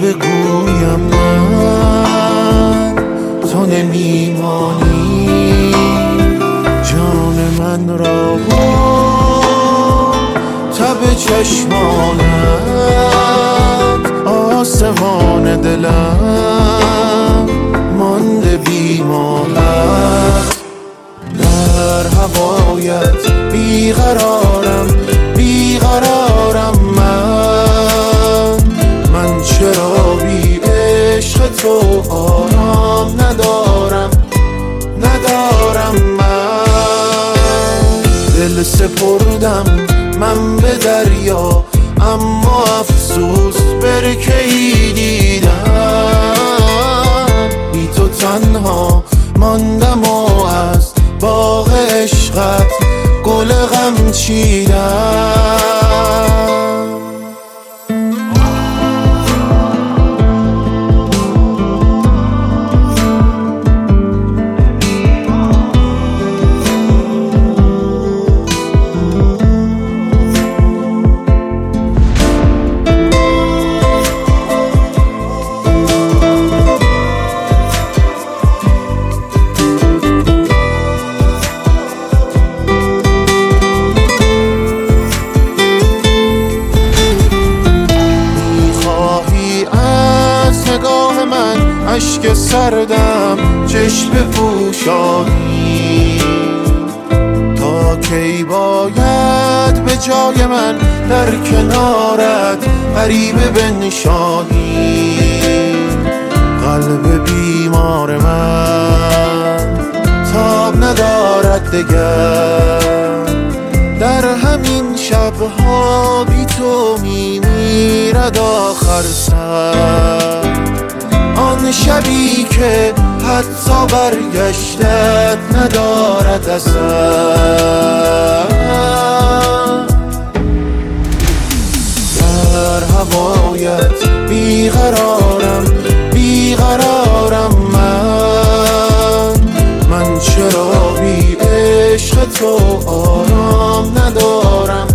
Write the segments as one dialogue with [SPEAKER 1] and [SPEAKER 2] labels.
[SPEAKER 1] بگویم من تو نمیمانی جان من را تب چشمانت آسمان دلم مانده بیمارت در هوایت بیقرارم من چرا بی عشق تو آرام ندارم من دل سپردم من به دریا اما افسوس برکی دیدم بی تو تنها ماندم و از باغ عشقت گل غم چیدم اشک سردم چشم بپوشانی تا کی باید به جای من در کنارت غریبه بنشانی قلب بیمار من تاب ندارد دگر در همین شبها بی تو میمیرد آخر سر آن شبی که حتی برگشتت ندارد اثر در هوایت بیقرارم من چرا بی عشق تو آرام ندارم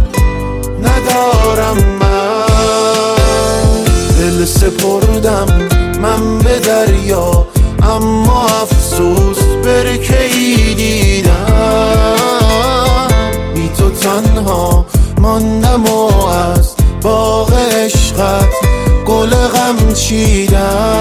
[SPEAKER 1] من دل سپردم من به دریا اما افسوس برکی دیدم بی تو تنها ماندم و از باغ عشقت گل غم چیدم